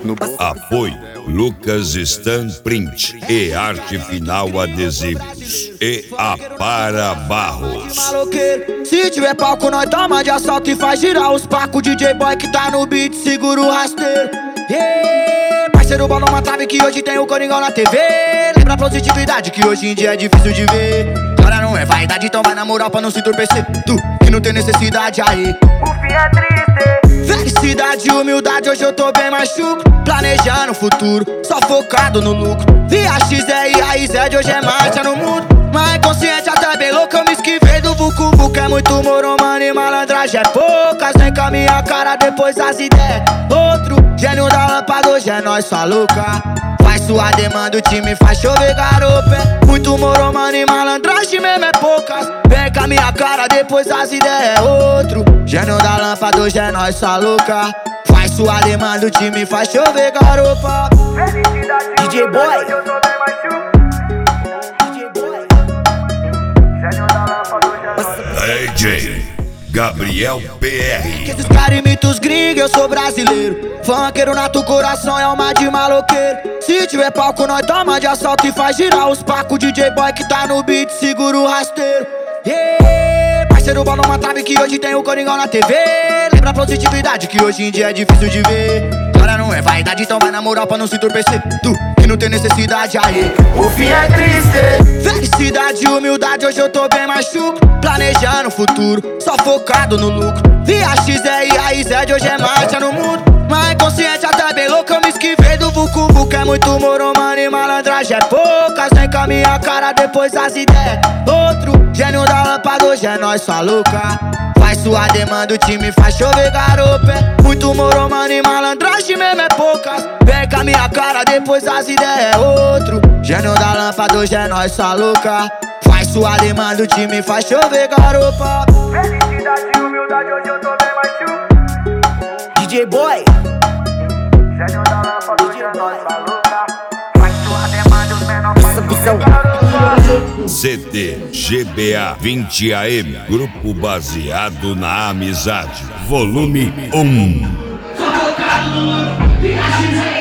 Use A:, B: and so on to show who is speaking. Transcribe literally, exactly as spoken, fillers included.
A: no apoio Lucas Stan Print e Arte Final Adesivos e Apara Barros.
B: Maloqueiro, se tiver palco nós toma de assalto e faz girar os pacos. D J Boy que tá no beat, segura o rasteiro. Yeah, parceiro, bola uma trave que hoje tem o Coringão na T V. Lembra a positividade que hoje em dia é difícil de ver. Cara, não é vaidade, então vai na moral pra não se entorpecer. Tu que não tem necessidade aí,
C: O fim é triste.
B: felicidade e humildade, hoje eu tô bem mais chucro. Planejando o futuro, só focado no lucro. Via X é I A I Z, hoje é marcha no mundo. Mas é consciente até bem louco, eu me esquivei do Vucu Vucu. É muito moro, mano, e malandragem é poucas. Vem com a minha cara, depois as ideias. Outro gênio da lâmpada, hoje é nós, sua louca. Faz sua demanda, o time faz chover garopa. É muito moro, mano, e malandragem mesmo é poucas. Vem com a minha cara, depois as ideias. Outro gênio da lâmpada, hoje é nós, sua louca. Faz sua demanda, o time faz chover garopa.
C: Felicidade
B: D J Boy.
C: hoje eu tô bem mais chucro.
B: D J Boy.
C: Gênio da lâmpada, hoje é nós.
A: D J Gabriel P R.
B: Que esses caras imitam os gringos, eu sou brasileiro. Funkeiro nato, coração é uma de maloqueiro. Se tiver palco, nós toma de assalto e faz girar os pacos. D J Boy que tá no beat, segura o rasteiro. Yeah, parceiro, bola uma trave que hoje tem o Coringão na T V. Lembra a positividade que hoje em dia é difícil de ver. Cara, não é vaidade, então vai na moral pra não se entorpecer. Tu que não tem necessidade aí,
C: O fim é triste.
B: felicidade e humildade, hoje eu tô bem mais chucro. Planejando o futuro, só focado no lucro. Via X é I A I Z, hoje é marcha no mundo. Mas é consciente até bem louco, eu me esquivei do Vucu Vucu. É muito moro, mano, e malandragem é poucas. Vem com a minha cara, depois as ideias. Outro gênio da lâmpada, hoje é nós, sua louca. Faz sua demanda, o time faz chover garopa. É muito moro, mano, e malandragem mesmo é poucas. Vem com a minha cara, depois as ideias. Outro gênio da lâmpada, hoje é nós, sua louca. Faz sua demanda, o time faz chover garopa.
C: Felicidade e humildade, hoje eu tô bem mais chucro.
B: D J Boy.
C: Gênio da lâmpada, hoje é nós, sua louca. Faz sua demanda, os menores faz chover garopa.
A: C D G B A vinte A M, grupo baseado na amizade, volume um.
D: Só focado no mano,